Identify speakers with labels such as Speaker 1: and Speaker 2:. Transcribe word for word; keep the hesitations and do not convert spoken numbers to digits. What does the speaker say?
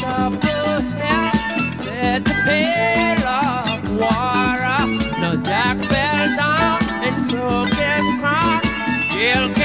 Speaker 1: up the hill, there's a pail of water. Now Jack fell down and broke his crown. Jill